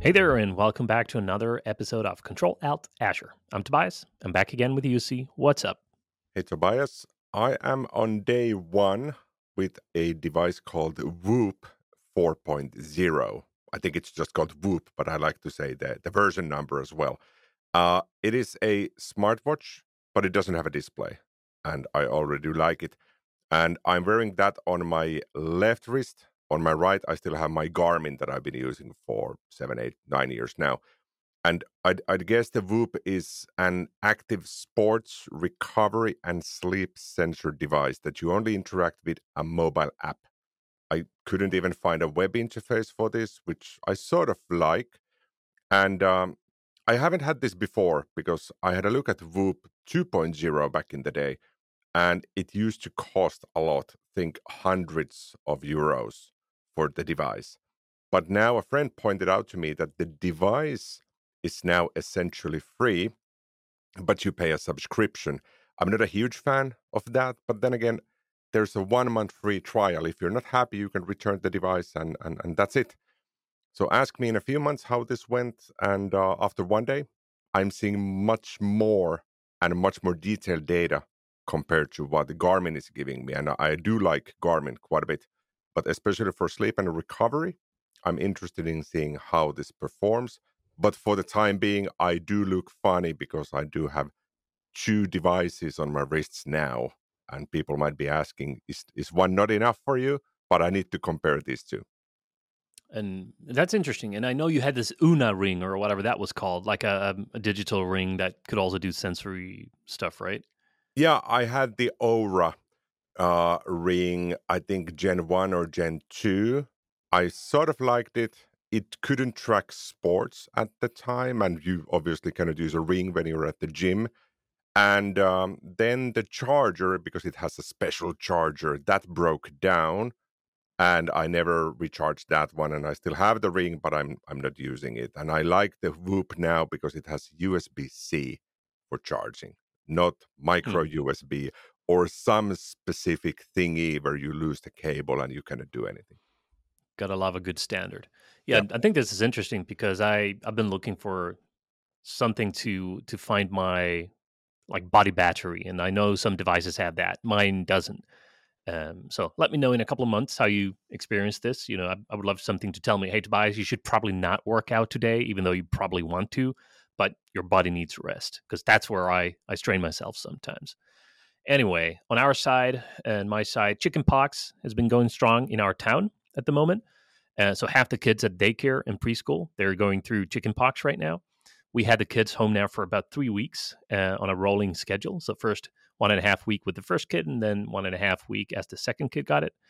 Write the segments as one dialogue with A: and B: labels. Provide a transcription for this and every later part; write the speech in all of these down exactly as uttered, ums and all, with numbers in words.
A: Hey there, and welcome back to another episode of Control Alt Azure. I'm Tobias. I'm back again with U C. What's up?
B: Hey Tobias, I am on day one with a device called Whoop 4.0. I think it's just called Whoop, but I like to say the, the version number as well. Uh, it is a smartwatch, but it doesn't have a display, and I already like it. And I'm wearing that on my left wrist. On my right, I still have my Garmin that I've been using for seven, eight, nine years now. And I'd, I'd guess the Whoop is an active sports recovery and sleep sensor device that you only interact with a mobile app. I couldn't even find a web interface for this, which I sort of like. And um, I haven't had this before because I had a look at Whoop 2.0 back in the day, and it used to cost a lot, think hundreds of euros for the device. But now a friend pointed out to me that the device is now essentially free, but you pay a subscription. I'm not a huge fan of that, but then again, there's a one month free trial. If you're not happy, you can return the device, and, and, and that's it. So ask me in a few months how this went. And uh, after one day, I'm seeing much more and much more detailed data compared to what the Garmin is giving me. And I do like Garmin quite a bit, but especially for sleep and recovery, I'm interested in seeing how this performs. But for the time being, I do look funny because I do have two devices on my wrists now. And people might be asking, is, is one not enough for you? But I need to compare these two.
A: And that's interesting. And I know you had this Una ring or whatever that was called, like a, a digital ring that could also do sensory stuff, right?
B: Yeah, I had the Aura uh, ring, I think Gen one or Gen two. I sort of liked it. It couldn't track sports at the time, and you obviously cannot use a ring when you're at the gym. And um, then the charger, because it has a special charger, that broke down, and I never recharged that one. And I still have the ring, but I'm I'm not using it. And I like the Whoop now because it has U S B C for charging, not
A: Hmm.
B: micro U S B or some specific thingy where you lose the cable and you cannot do anything.
A: Gotta love a good standard. Yeah,
B: Yeah.
A: I think this is interesting because I I've been looking for something to to find my like body battery, and I know some devices have that. Mine doesn't. Um, so let me know in a couple of months how you experience this. You know, I, I would love something to tell me, hey, Tobias, you should probably not work out today, even though you probably want to, but your body needs rest because that's where I, I strain myself sometimes. Anyway, on our side and my side, chickenpox has been going strong in our town at the moment. Uh, so half the kids at daycare and preschool, they're going through chickenpox right now. We had the kids home now for about three weeks uh, on a rolling schedule. So first one and a half week with the first kid, and then one and a half week as the second kid got it.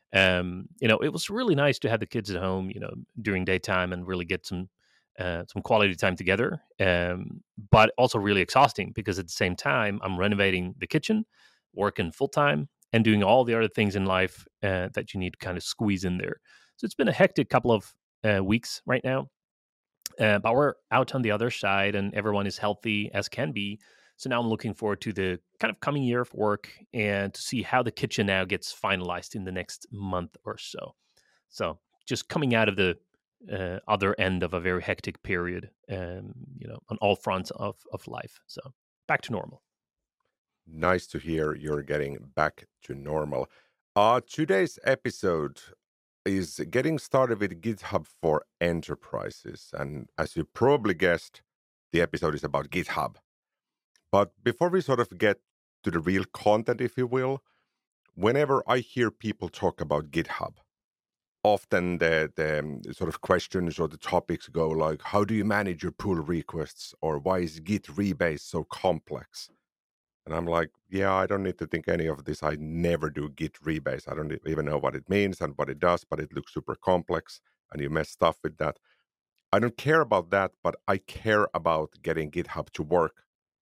A: Um, you know, it was really nice to have the kids at home, you know, during daytime and really get some uh, some quality time together. Um, but also really exhausting because at the same time, I'm renovating the kitchen, working full time, and doing all the other things in life uh, that you need to kind of squeeze in there. So it's been a hectic couple of uh, weeks right now. Uh, but we're out on the other side and everyone is healthy as can be. So now I'm looking forward to the kind of coming year of work and to see how the kitchen now gets finalized in the next month or so. So just coming out of the uh, other end of a very hectic period, um, you know, on all fronts of, of life. So back to normal.
B: Nice to hear you're getting back to normal. Uh, today's episode is getting started with GitHub for enterprises. And as you probably guessed, the episode is about GitHub. But before we sort of get to the real content, if you will, whenever I hear people talk about GitHub, often the, the um, sort of questions or the topics go like, how do you manage your pull requests? Or why is Git rebase so complex? And I'm like, yeah, I don't need to think any of this. I never do Git rebase. I don't e- even know what it means and what it does, but it looks super complex and you mess stuff with that. I don't care about that, but I care about getting GitHub to work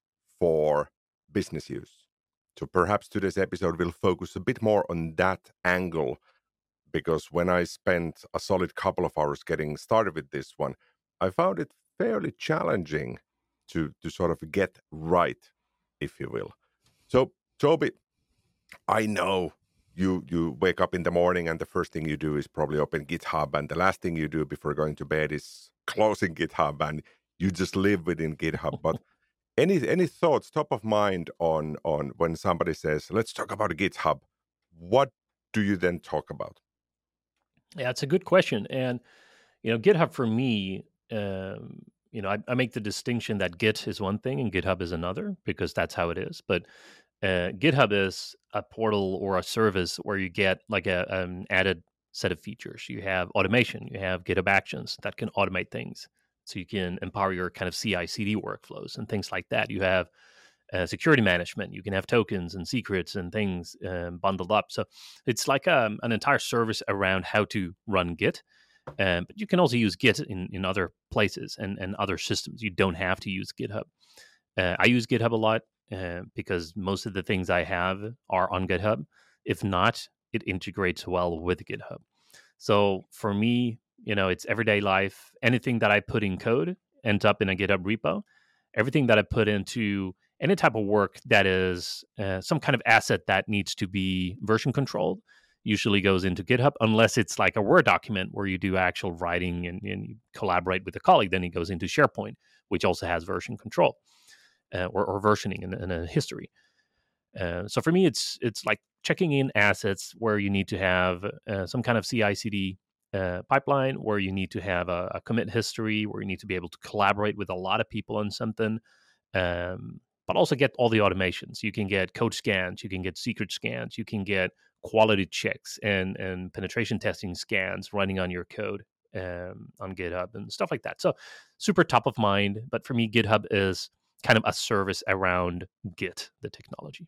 B: for business use. So perhaps today's episode will focus a bit more on that angle because when I spent a solid couple of hours getting started with this one, I found it fairly challenging to to sort of get right, if you will. So, Toby, I know you you wake up in the morning and the first thing you do is probably open GitHub, and the last thing you do before going to bed is closing GitHub, and you just live within GitHub. But any any thoughts top of mind on on when somebody says, let's talk about GitHub, what do you then talk about?
A: Yeah, it's a good question. And, you know, GitHub for me, um, you know, I, I make the distinction that Git is one thing and GitHub is another because that's how it is. But uh, GitHub is a portal or a service where you get like a, an added set of features. You have automation, you have GitHub Actions that can automate things. So you can empower your kind of C I C D workflows and things like that. You have uh, security management. You can have tokens and secrets and things um, bundled up. So it's like um, an entire service around how to run Git. Um, but you can also use Git in, in other places and, and other systems. You don't have to use GitHub. Uh, I use GitHub a lot uh, because most of the things I have are on GitHub. If not, it integrates well with GitHub. So for me, you know, it's everyday life. Anything that I put in code ends up in a GitHub repo. Everything that I put into any type of work that is uh, some kind of asset that needs to be version controlled usually goes into GitHub, unless it's like a Word document where you do actual writing and, and you collaborate with a colleague. Then it goes into SharePoint, which also has version control uh, or, or versioning in, in a history. Uh, so for me, it's it's like checking in assets where you need to have uh, some kind of C I C D uh, pipeline, where you need to have a, a commit history, where you need to be able to collaborate with a lot of people on something, um, but also get all the automations. You can get code scans, you can get secret scans, you can get quality checks and and penetration testing scans running on your code um, on GitHub and stuff like that. So super top of mind. But for me, GitHub is kind of a service around Git, the technology.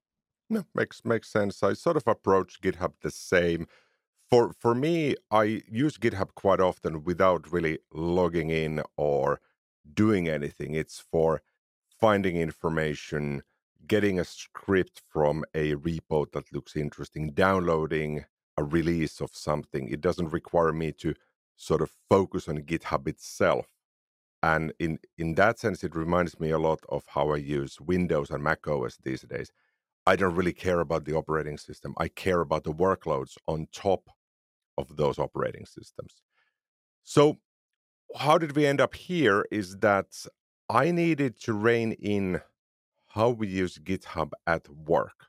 B: No, makes makes sense. I sort of approach GitHub the same. For for me, I use GitHub quite often without really logging in or doing anything. It's for finding information, getting a script from a repo that looks interesting, downloading a release of something. It doesn't require me to sort of focus on GitHub itself. And in in that sense, it reminds me a lot of how I use Windows and Mac O S these days. I don't really care about the operating system. I care about the workloads on top of those operating systems. So, how did we end up here is that I needed to rein in how we use GitHub at work.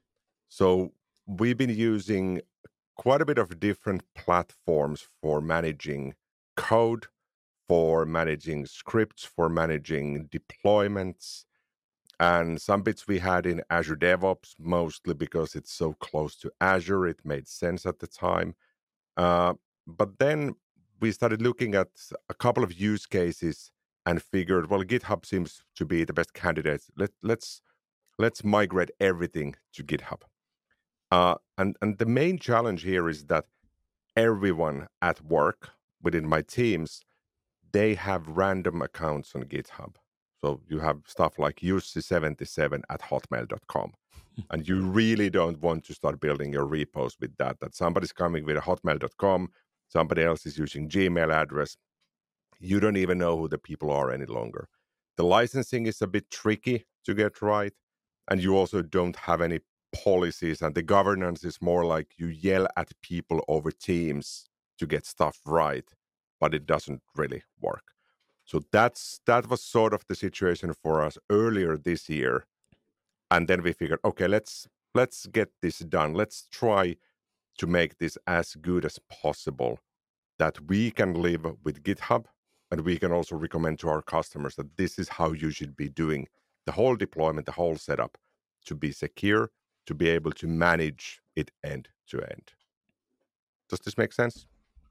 B: So, we've been using quite a bit of different platforms for managing code, for managing scripts, for managing deployments. And some bits we had in Azure DevOps, mostly because it's so close to Azure. It made sense at the time. Uh, but then we started looking at a couple of use cases and figured, well, GitHub seems to be the best candidate. Let, let's let's migrate everything to GitHub. Uh, and and the main challenge here is that everyone at work within my teams, they have random accounts on GitHub. So you have stuff like jussi seventy-seven at hotmail dot com. And you really don't want to start building your repos with that. That somebody's coming with a hotmail dot com, somebody else is using Gmail address. You don't even know who the people are any longer. The licensing is a bit tricky to get right. And you also don't have any policies. And the governance is more like you yell at people over Teams to get stuff right, but it doesn't really work. So that's that was sort of the situation for us earlier this year. And then we figured, okay, let's let's get this done. Let's try to make this as good as possible, that we can live with GitHub, and we can also recommend to our customers that this is how you should be doing the whole deployment, the whole setup, to be secure, to be able to manage it end to end. Does this make sense?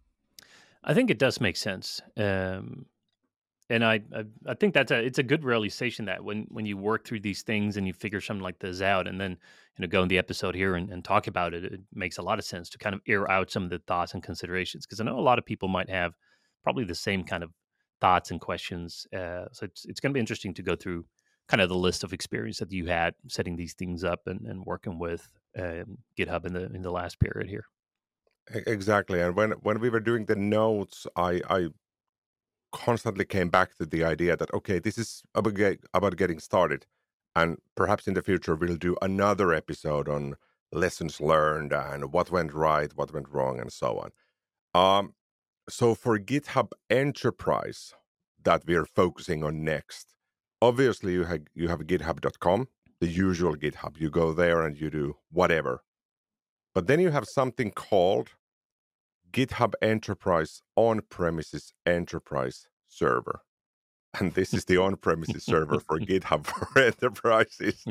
A: I think it does make sense. Um, and I, I, I think that's a, it's a good realization that when, when you work through these things and you figure something like this out, and then you know go in the episode here and, and talk about it, it makes a lot of sense to kind of air out some of the thoughts and considerations, because I know a lot of people might have probably the same kind of thoughts and questions. Uh, so it's it's going to be interesting to go through kind of the list of experience that you had setting these things up and, and working with um, GitHub in the in the last period here.
B: E- Exactly. And when when we were doing the notes, I I constantly came back to the idea that okay, this is about get, about getting started, and perhaps in the future we'll do another episode on lessons learned and what went right, what went wrong, and so on. Um, so for GitHub Enterprise that we're focusing on next, obviously you have you have github dot com, the usual GitHub. You go there and you do whatever. But then you have something called GitHub Enterprise On-Premises Enterprise Server. And this is the on-premises server for GitHub for enterprises.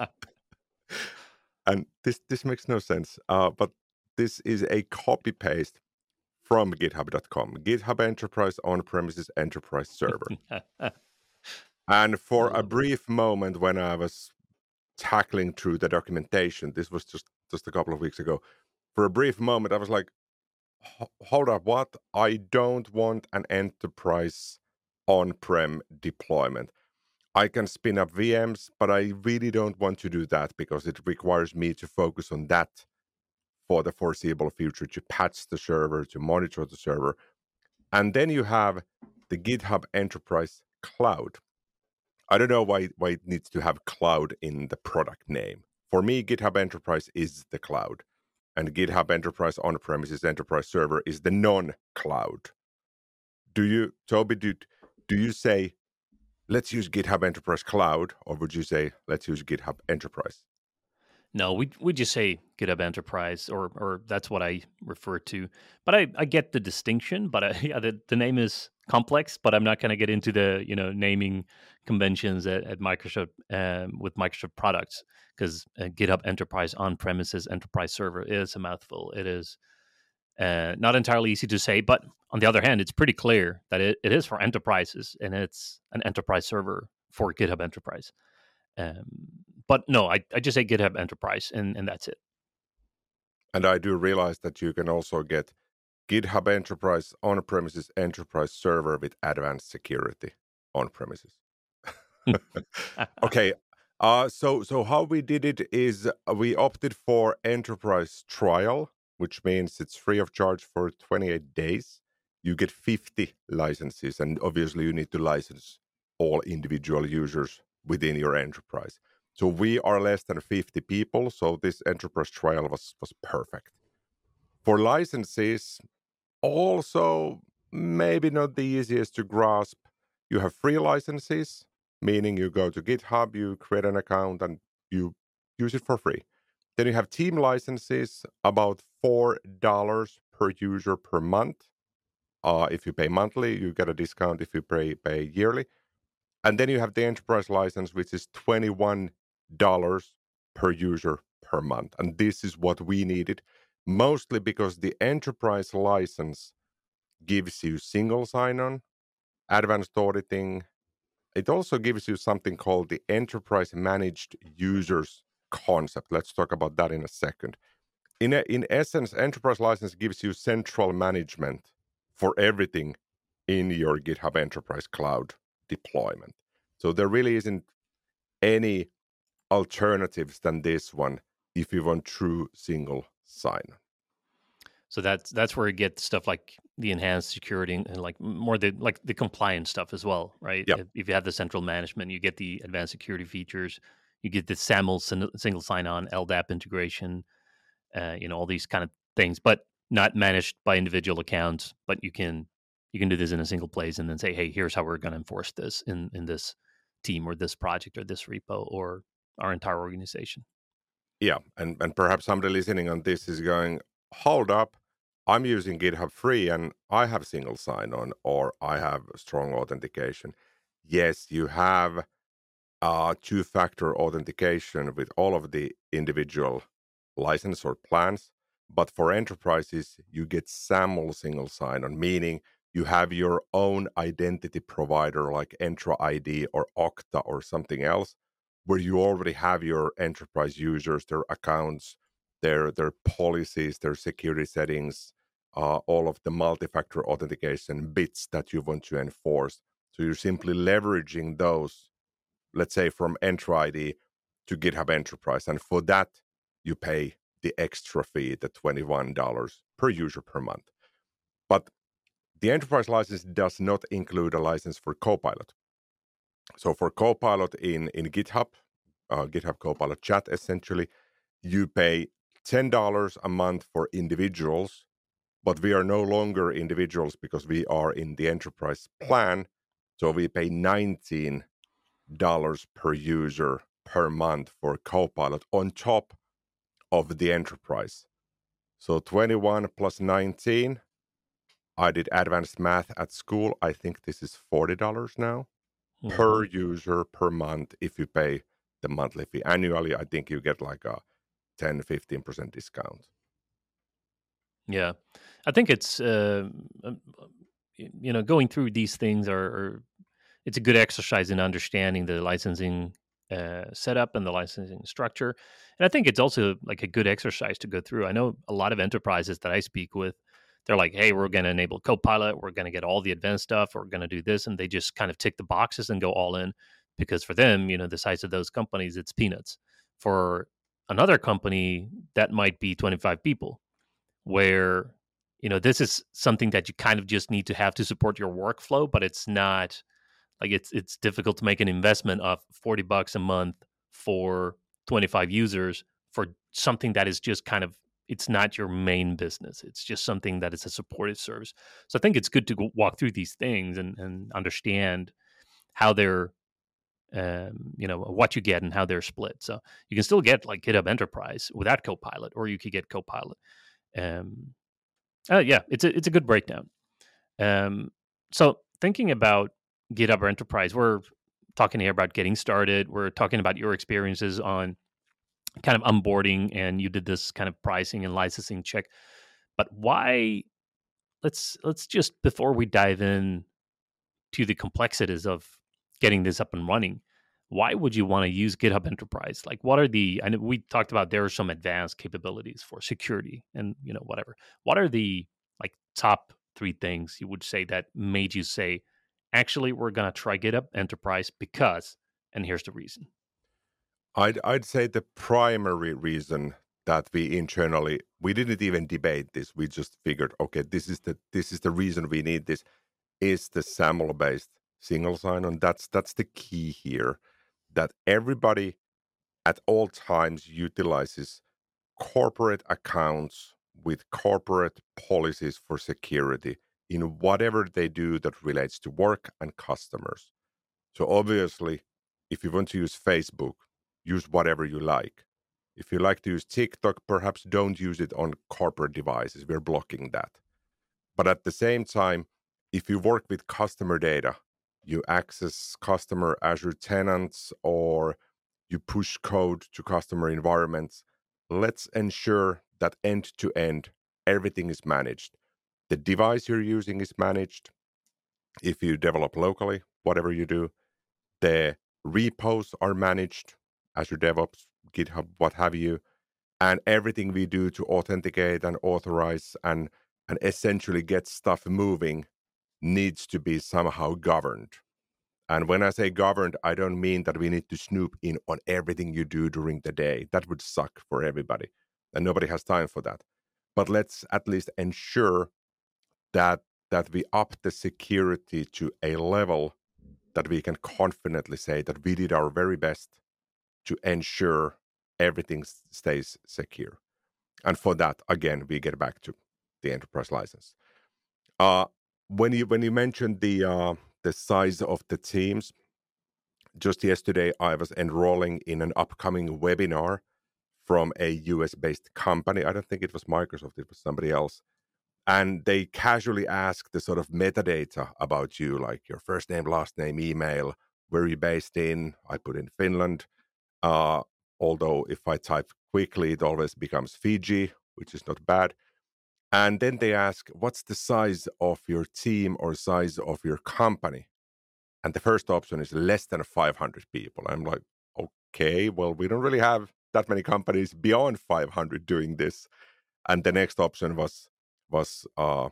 B: And this this makes no sense. Uh, but this is a copy paste from github dot com, GitHub Enterprise On-Premises Enterprise Server. And for a brief moment when I was tackling through the documentation, this was just, just a couple of weeks ago, for a brief moment I was like, hold up, what? I don't want an enterprise on-prem deployment. I can spin up V Ms, but I really don't want to do that because it requires me to focus on that for the foreseeable future, to patch the server, to monitor the server. And then you have the GitHub Enterprise Cloud. I don't know why, why it needs to have cloud in the product name. For me, GitHub Enterprise is the cloud. And GitHub Enterprise On-Premises Enterprise Server is the non-cloud. Do you, Toby, do, do you say, let's use GitHub Enterprise Cloud, or would you say, let's use GitHub Enterprise?
A: No, we we just say GitHub Enterprise, or or that's what I refer to. But I, I get the distinction. But I, yeah, the, the name is complex. But I'm not going to get into the you know naming conventions at, at Microsoft um, with Microsoft products, because uh, GitHub Enterprise On-Premises Enterprise Server is a mouthful. It is uh, not entirely easy to say. But on the other hand, it's pretty clear that it, it is for enterprises, and it's an enterprise server for GitHub Enterprise. Um, but no, I, I just say GitHub Enterprise, and, and that's it.
B: And I do realize that you can also get GitHub Enterprise On-Premises Enterprise Server with advanced security on-premises. Okay, uh, so so how we did it is we opted for Enterprise Trial, which means it's free of charge for twenty-eight days. You get fifty licenses, and obviously you need to license all individual users within your enterprise. So we are less than fifty people, so this enterprise trial was, was perfect. For licenses, also maybe not the easiest to grasp. You have free licenses, meaning you go to GitHub, you create an account, and you use it for free. Then you have team licenses, about four dollars per user per month. Uh, if you pay monthly, you get a discount if you pay, pay yearly. And then you have the enterprise license, which is twenty-one dollars per user per month. And this is what we needed, mostly because the enterprise license gives you single sign-on, advanced auditing. It also gives you something called the enterprise managed users concept. Let's talk about that in a second. In, a, in essence, enterprise license gives you central management for everything in your GitHub Enterprise Cloud deployment. So there really isn't any alternatives than this one if you want true single sign-on.
A: So that's that's where you get stuff like the enhanced security and like more the like the compliance stuff as well, right?
B: Yep.
A: If, if you have the central management, you get the advanced security features, you get the SAML single sign-on, L D A P integration, uh, you know, all these kind of things, but not managed by individual accounts. But you can you can do this in a single place and then say, hey, here's how we're going to enforce this in in this team or this project or this repo or our entire organization.
B: Yeah, and, and perhaps somebody listening on this is going, hold up, I'm using GitHub free and I have single sign-on or I have strong authentication. Yes, you have uh, two-factor authentication with all of the individual license or plans, but for enterprises, you get SAML single sign-on, meaning you have your own identity provider like Entra I D or Okta or something else, where you already have your enterprise users, their accounts, their their policies, their security settings, uh, all of the multi-factor authentication bits that you want to enforce. So you're simply leveraging those, let's say from Entra I D to GitHub Enterprise. And for that, you pay the extra fee, the twenty-one dollars per user per month. But the enterprise license does not include a license for Copilot. So for Copilot in, in GitHub, uh, GitHub Copilot Chat, essentially, you pay ten dollars a month for individuals, but we are no longer individuals because we are in the enterprise plan. So we pay nineteen dollars per user per month for Copilot on top of the enterprise. So twenty-one plus nineteen. I did advanced math at school. I think this is forty dollars now
A: Hmm.
B: per user per month if you pay the monthly fee. Annually, I think you get like a ten, fifteen percent discount.
A: Yeah, I think it's uh, um, y- you know going through these things are, are it's a good exercise in understanding the licensing uh, setup and the licensing structure. And I think it's also like a good exercise to go through. I know a lot of enterprises that I speak with, they're like, hey, we're going to enable Copilot. We're going to get all the advanced stuff. We're going to do this. And they just kind of tick the boxes and go all in because for them, you know, the size of those companies, it's peanuts. For another company, that might be twenty-five people where, you know, this is something that you kind of just need to have to support your workflow, but it's not like it's it's difficult to make an investment of forty bucks a month for twenty-five users for something that is just kind of it's not your main business. It's just something that is a supportive service. So I think it's good to go walk through these things and and understand how they're um, you know what you get and how they're split. So you can still get like GitHub Enterprise without Copilot, or you could get Copilot. Um, uh, yeah, it's a it's a good breakdown. Um, so thinking about GitHub Enterprise, we're talking here about getting started. We're talking about your experiences on kind of onboarding, and you did this kind of pricing and licensing check. But why? Let's let's just before we dive in to the complexities of getting this up and running. Why would you want to use GitHub Enterprise? Like, what are the? I know we talked about there are some advanced capabilities for security and you know whatever. What are the like top three things you would say that made you say, actually, we're gonna try GitHub Enterprise because, and here's the reason.
B: I'd I'd say the primary reason that we internally we didn't even debate this. We just figured, okay, this is the this is the reason we need this is the SAML based single sign-on. That's that's the key here. That everybody at all times utilizes corporate accounts with corporate policies for security in whatever they do that relates to work and customers. So obviously, if you want to use Facebook, use whatever you like. If you like to use TikTok, perhaps don't use it on corporate devices. We're blocking that. But at the same time, if you work with customer data, you access customer Azure tenants or you push code to customer environments, let's ensure that end to end, everything is managed. The device you're using is managed. If you develop locally, whatever you do, the repos are managed, Azure DevOps, GitHub, what have you, and everything we do to authenticate and authorize and and essentially get stuff moving needs to be somehow governed. And when I say governed, I don't mean that we need to snoop in on everything you do during the day. That would suck for everybody, and nobody has time for that. But let's at least ensure that that we up the security to a level that we can confidently say that we did our very best to ensure everything s- stays secure. And for that, again, we get back to the enterprise license. Uh, when you when you mentioned the uh, the size of the teams, just yesterday I was enrolling in an upcoming webinar from a U S based company. I don't think it was Microsoft; it was somebody else. And they casually asked the sort of metadata about you, like your first name, last name, email, where you're based in. I put in Finland. Uh, although if I type quickly, it always becomes Fiji, which is not bad. And then they ask, what's the size of your team or size of your company? And the first option is less than five hundred people. I'm like, okay, well, we don't really have that many companies beyond five hundred doing this. And the next option was was uh,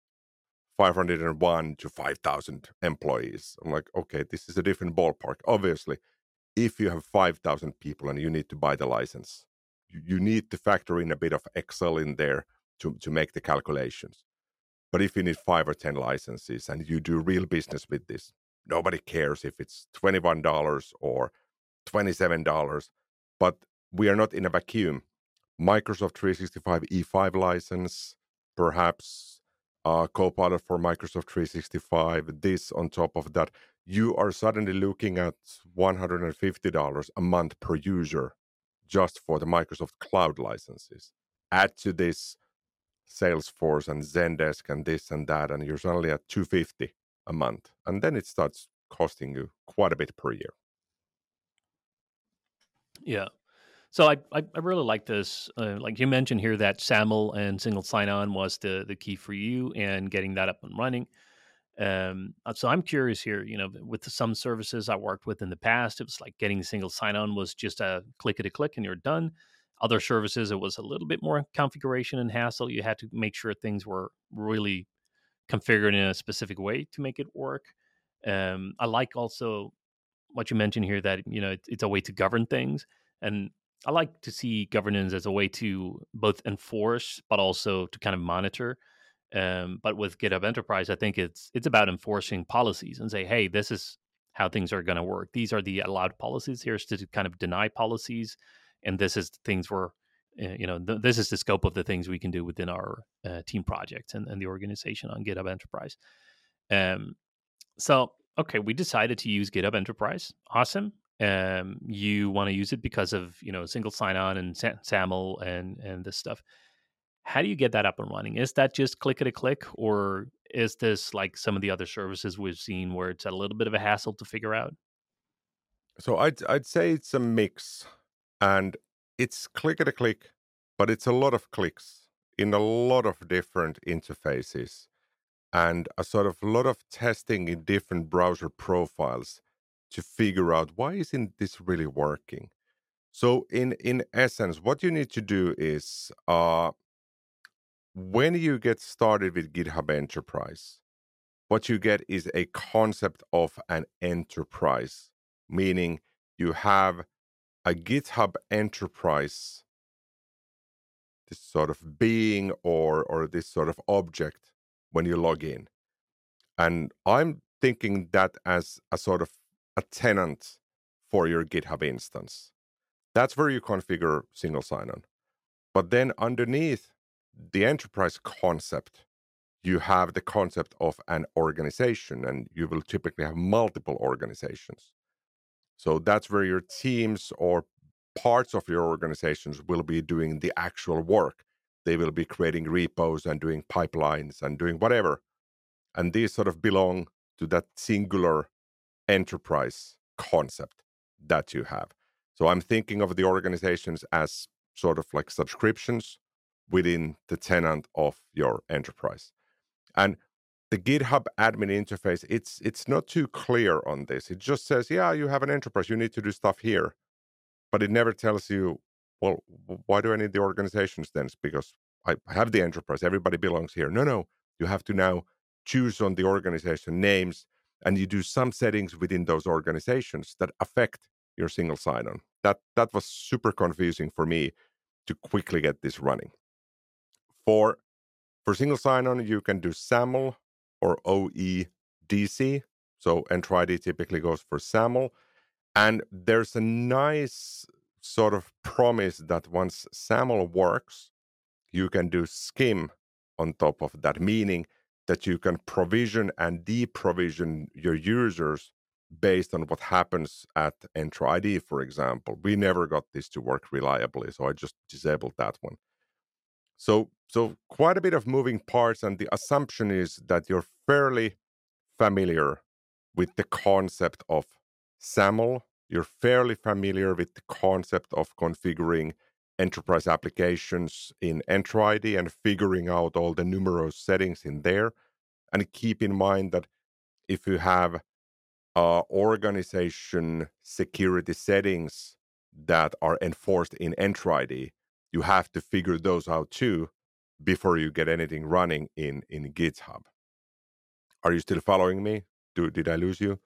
B: five hundred one to five thousand employees. I'm like, okay, this is a different ballpark. Obviously, if you have five thousand people and you need to buy the license, you, you need to factor in a bit of Excel in there to, to make the calculations. But if you need five or ten licenses and you do real business with this, nobody cares if it's twenty-one dollars or twenty-seven dollars. But we are not in a vacuum. Microsoft three sixty-five E five license, perhaps uh, Copilot for Microsoft three sixty-five, this on top of that, you are suddenly looking at one hundred fifty dollars a month per user just for the Microsoft Cloud licenses. Add to this Salesforce and Zendesk and this and that, and you're suddenly at two hundred fifty dollars a month. And then it starts costing you quite a bit per year.
A: Yeah. So I, I, I really like this. Uh, like you mentioned here, that SAML and single sign-on was the the key for you and getting that up and running. Um, uh, so I'm curious here. You know, with some services I worked with in the past, it was like getting single sign-on was just a clickety click and you're done. Other services, it was a little bit more configuration and hassle. You had to make sure things were really configured in a specific way to make it work. Um, I like also what you mentioned here, that you know it, it's a way to govern things, and I like to see governance as a way to both enforce but also to kind of monitor. Um, but with GitHub Enterprise, I think it's it's about enforcing policies and say, hey, this is how things are going to work. These are the allowed policies. Here's to kind of deny policies, and this is the things where uh, you know th- this is the scope of the things we can do within our uh, team projects and, and the organization on GitHub Enterprise. Um, so, okay, we decided to use GitHub Enterprise. Awesome. Um, you want to use it because of you know single sign-on and Sa- SAML and and this stuff. How do you get that up and running? Is that just click it a click, or is this like some of the other services we've seen where it's a little bit of a hassle to figure out?
B: So I'd I'd say it's a mix, and it's click at a click, but it's a lot of clicks in a lot of different interfaces, and a sort of lot of testing in different browser profiles to figure out why isn't this really working. So in in essence, what you need to do is uh, when you get started with GitHub Enterprise, what you get is a concept of an enterprise, meaning you have a GitHub Enterprise, this sort of being or or this sort of object when you log in. And I'm thinking that as a sort of a tenant for your GitHub instance. That's where you configure single sign-on. But then underneath the enterprise concept, you have the concept of an organization, and you will typically have multiple organizations. So that's where your teams or parts of your organizations will be doing the actual work. They will be creating repos and doing pipelines and doing whatever. And these sort of belong to that singular enterprise concept that you have. So I'm thinking of the organizations as sort of like subscriptions within the tenant of your enterprise. And the GitHub admin interface, it's it's not too clear on this. It just says, yeah, you have an enterprise, you need to do stuff here. But it never tells you, well, why do I need the organizations then? It's because I have the enterprise, everybody belongs here. No, no, you have to now choose on the organization names, and you do some settings within those organizations that affect your single sign-on. That that was super confusing for me to quickly get this running. For for single sign-on, you can do SAML or O E D C. So Entra I D typically goes for SAML. And there's a nice sort of promise that once SAML works, you can do skim on top of that, meaning that you can provision and deprovision your users based on what happens at Entra I D, for example. We never got this to work reliably, so I just disabled that one. So, so quite a bit of moving parts, and the assumption is that you're fairly familiar with the concept of SAML. You're fairly familiar with the concept of configuring enterprise applications in Entra I D and figuring out all the numerous settings in there. And keep in mind that if you have uh, organization security settings that are enforced in Entra I D, you have to figure those out too before you get anything running in, in GitHub. Are you still following me? Do, did I lose you?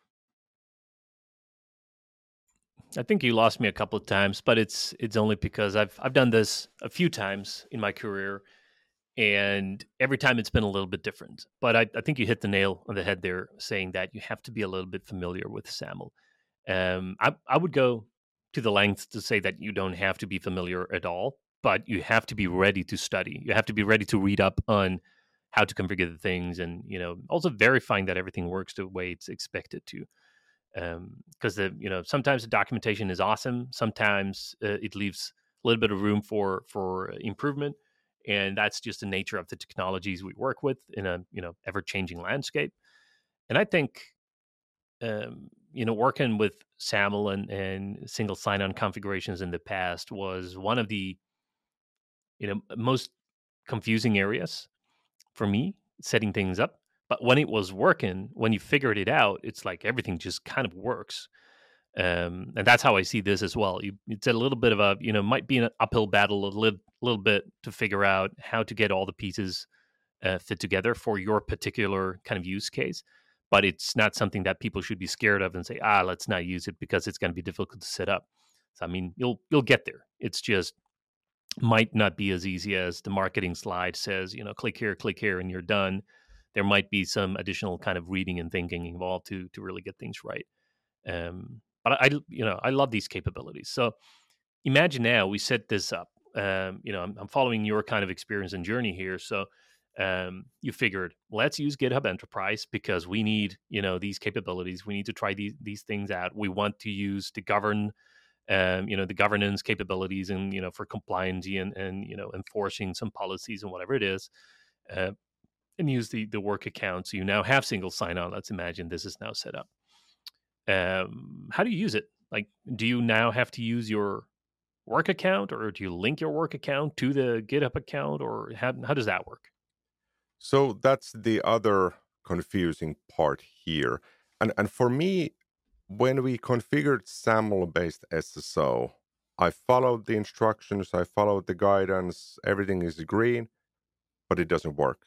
A: I think you lost me a couple of times, but it's it's only because I've I've done this a few times in my career, and every time it's been a little bit different. But I, I think you hit the nail on the head there, saying that you have to be a little bit familiar with SAML. Um, I I would go to the length to say that you don't have to be familiar at all. but you have to be ready to study. You have to be ready to read up on how to configure the things, and you know, also verifying that everything works the way it's expected to. Because um, the you know sometimes the documentation is awesome, sometimes uh, it leaves a little bit of room for for improvement, and that's just the nature of the technologies we work with in a you know ever changing landscape. And I think um, you know working with SAML and, and single sign-on configurations in the past was one of the you know most confusing areas for me setting things up. But when it was working, when you figured it out, it's like everything just kind of works. Um, and that's how I see this as well. You, it's a little bit of a, you know, might be an uphill battle a little, little bit to figure out how to get all the pieces uh, fit together for your particular kind of use case. But it's not something that people should be scared of and say, ah, let's not use it because it's going to be difficult to set up. So I mean, you'll you'll get there. It's just might not be as easy as the marketing slide says, you know, click here, click here, and you're done. There might be some additional kind of reading and thinking involved to to really get things right. Um, but I, you know, I love these capabilities. So imagine now we set this up. Um, you know, I'm, I'm following your kind of experience and journey here. So um, you figured, let's use GitHub Enterprise because we need, you know, these capabilities. We need to try these these things out. We want to use to govern um, you know, the governance capabilities and, you know, for compliance and, and, you know, enforcing some policies and whatever it is, uh, and use the, the work account. So you now have single sign on. Let's imagine this is now set up. Um, how do you use it? Like, do you now have to use your work account, or do you link your work account to the GitHub account, or how, how does that work?
B: So that's the other confusing part here. And and for me, when we configured SAML-based S S O, I followed the instructions, I followed the guidance, everything is green, but it doesn't work.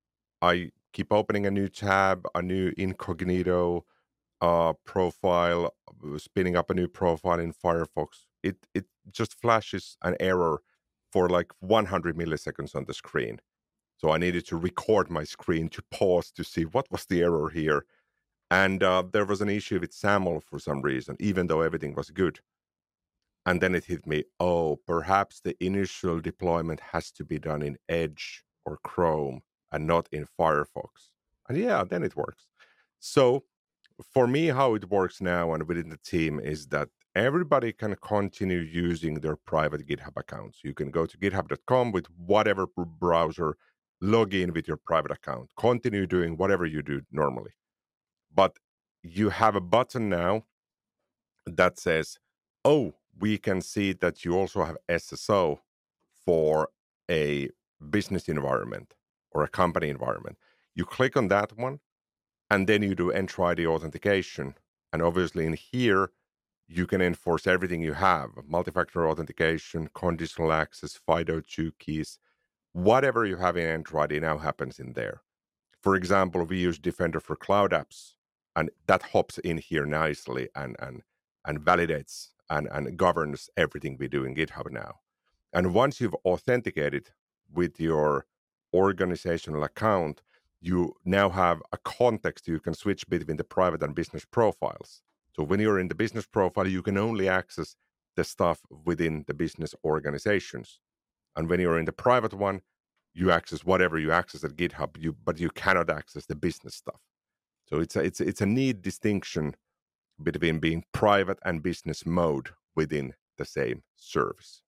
B: I keep opening a new tab, a new incognito uh, profile, uh, spinning up a new profile in Firefox. It it just flashes an error for like one hundred milliseconds on the screen. So I needed to record my screen to pause to see what was the error here. And uh, there was an issue with SAML for some reason, even though everything was good. And then it hit me, oh, perhaps the initial deployment has to be done in Edge or Chrome and not in Firefox. And yeah, then it works. So for me, how it works now and within the team is that everybody can continue using their private GitHub accounts. You can go to github dot com with whatever browser, log in with your private account, continue doing whatever you do normally. But you have a button now that says, oh, we can see that you also have S S O for a business environment or a company environment. You click on that one, and then you do Entra I D authentication. And obviously in here, you can enforce everything you have, multi-factor authentication, conditional access, FIDO two keys, whatever you have in Entra I D now happens in there. For example, we use Defender for Cloud Apps, and that hops in here nicely and and and validates and, and governs everything we do in GitHub now. And once you've authenticated with your organizational account, you now have a context you can switch between the private and business profiles. So when you're in the business profile, you can only access the stuff within the business organizations. And when you're in the private one, you access whatever you access at GitHub, you but you cannot access the business stuff. So it's a, it's a, it's a neat distinction between being private and business mode within the same service.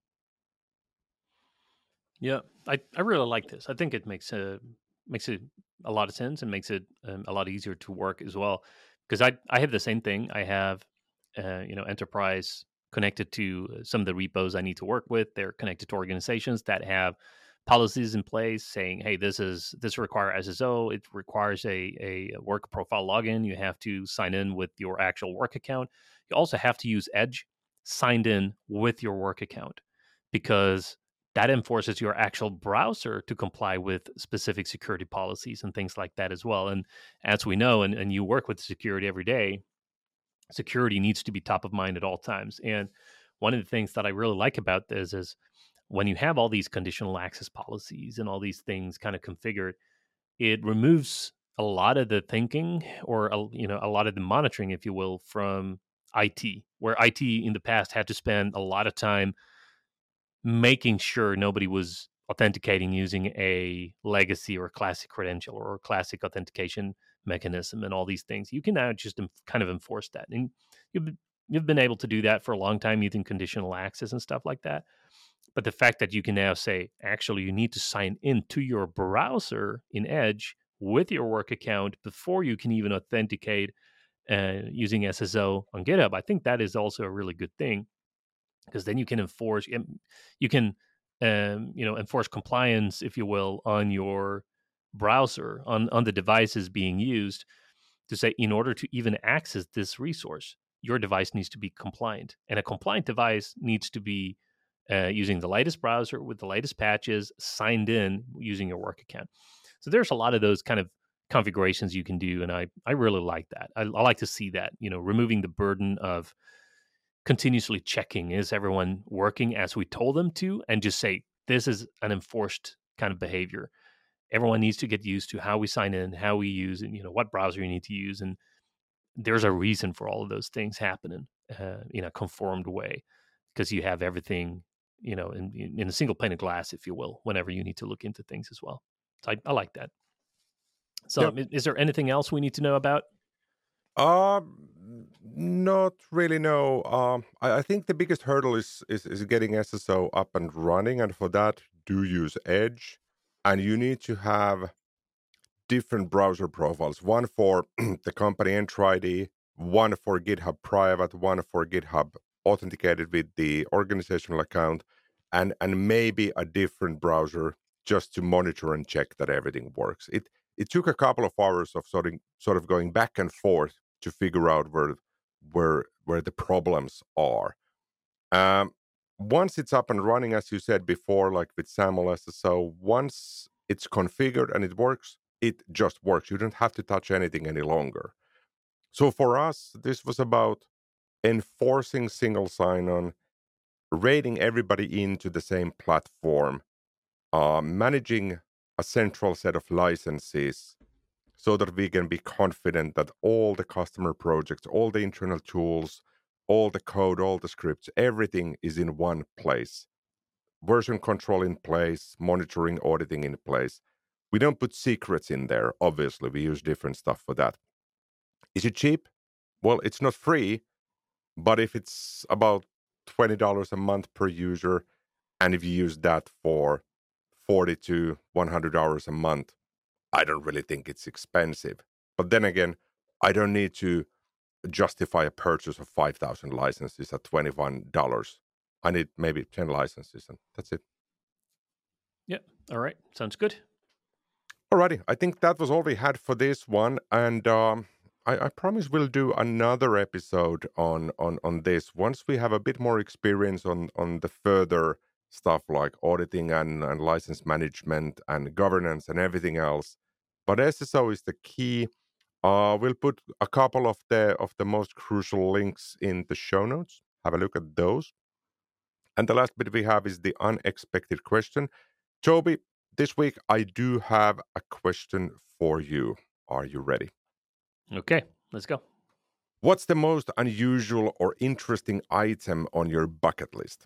A: Yeah, I, I really like this. I think it makes a makes it a lot of sense and makes it um, a lot easier to work as well. Because I I have the same thing. I have uh, you know enterprise connected to some of the repos I need to work with. They're connected to organizations that have policies in place saying, hey, this is this requires S S O. It requires a a work profile login. You have to sign in with your actual work account. You also have to use Edge signed in with your work account, because that enforces your actual browser to comply with specific security policies and things like that as well. And as we know, and, and you work with security every day, security needs to be top of mind at all times. And one of the things that I really like about this is when you have all these conditional access policies and all these things kind of configured, it removes a lot of the thinking, or a, you know a lot of the monitoring, if you will, from I T, where I T in the past had to spend a lot of time making sure nobody was authenticating using a legacy or classic credential or a classic authentication mechanism and all these things. You can now just em- kind of enforce that. And you've, you've been able to do that for a long time using conditional access and stuff like that. But the fact that you can now say, actually, you need to sign into your browser in Edge with your work account before you can even authenticate uh, using S S O on GitHub, I think that is also a really good thing, because then you can enforce you can um, you know enforce compliance, if you will, on your browser, on on the devices being used, to say, in order to even access this resource, your device needs to be compliant, and a compliant device needs to be uh, using the latest browser with the latest patches, signed in using your work account. So there's a lot of those kind of configurations you can do, and I I really like that. I, I like to see that, you know, removing the burden of continuously checking, is everyone working as we told them to, and just say, this is an enforced kind of behavior. Everyone needs to get used to how we sign in, how we use, and you know what browser you need to use, and there's a reason for all of those things happening uh, in a conformed way, because you have everything, you know, in, in a single pane of glass, if you will, whenever you need to look into things as well. So I, I like that. So
B: Yep.
A: um, is there anything else we need to know about?
B: Um, not really. No. Um, I, I think the biggest hurdle is, is is getting S S O up and running, and for that, do use Edge, and you need to have different browser profiles. One for the company Entra I D, one for GitHub Private, one for GitHub authenticated with the organizational account, and and maybe a different browser just to monitor and check that everything works. It it took a couple of hours of sort of sort of going back and forth to figure out where where where the problems are. Um, Once it's up and running, as you said before, like with SAML S S O, once it's configured and it works, it just works. You don't have to touch anything any longer. So for us, this was about enforcing single sign-on, rating everybody into the same platform, uh, managing a central set of licenses, so that we can be confident that all the customer projects, all the internal tools, all the code, all the scripts, everything is in one place. Version control in place, monitoring, auditing in place. We don't put secrets in there. Obviously, we use different stuff for that. Is it cheap? Well, it's not free, but if it's about twenty dollars a month per user, and if you use that for forty to one hundred hours a month, I don't really think it's expensive. But then again, I don't need to justify a purchase of five thousand licenses at twenty-one dollars. I need maybe ten licenses, and that's it.
A: Yep. All right. Sounds good.
B: Alrighty, I think that was all we had for this one, and um, I, I promise we'll do another episode on on on this once we have a bit more experience on on the further stuff like auditing and, and license management and governance and everything else. But S S O is the key. Uh, we'll put a couple of the of the most crucial links in the show notes. Have a look at those. And the last bit we have is the unexpected question. Toby, this week I do have a question for you. Are you ready?
A: Okay, let's go.
B: What's the most unusual or interesting item on your bucket list?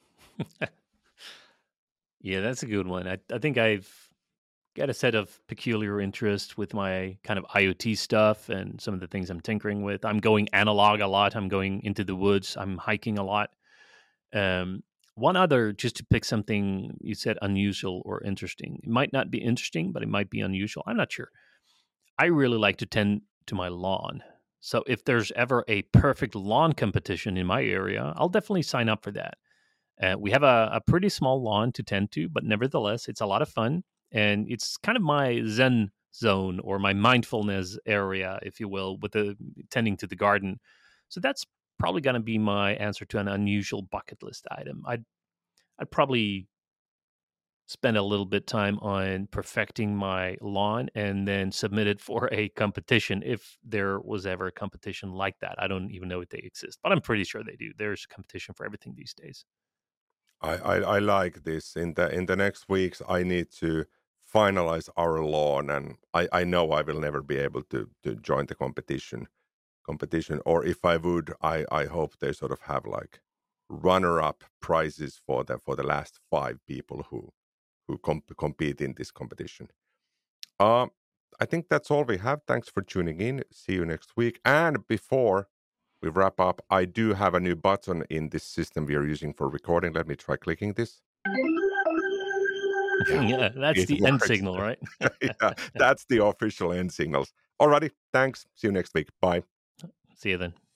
A: Yeah, that's a good one. I, I think I've got a set of peculiar interest with my kind of IoT stuff and some of the things I'm tinkering with. I'm going analog a lot. I'm going into the woods. I'm hiking a lot. Um, one other, just to pick something you said, unusual or interesting. It might not be interesting, but it might be unusual. I'm not sure. I really like to tend to my lawn. So if there's ever a perfect lawn competition in my area, I'll definitely sign up for that. Uh, we have a, a pretty small lawn to tend to, but nevertheless, it's a lot of fun. And it's kind of my Zen zone or my mindfulness area, if you will, with the tending to the garden. So that's probably going to be my answer to an unusual bucket list item. I'd, I'd probably spend a little bit time on perfecting my lawn and then submit it for a competition if there was ever a competition like that. I don't even know if they exist, but I'm pretty sure they do. There's a competition for everything these days.
B: I, I, I like this. In the in the next weeks, I need to finalize our lawn, and I, I know I will never be able to to join the competition competition. Or if I would, I I hope they sort of have like runner-up prizes for the for the last five people who who comp- compete in this competition. Um, I think that's all we have. Thanks for tuning in. See you next week. And before we wrap up, I do have a new button in this system we are using for recording. Let me try clicking this. Yeah,
A: Yeah, that's
B: it
A: the end
B: works.
A: signal, right?
B: Yeah, that's the official end signals. Alrighty, thanks. See you next week. Bye.
A: See you then.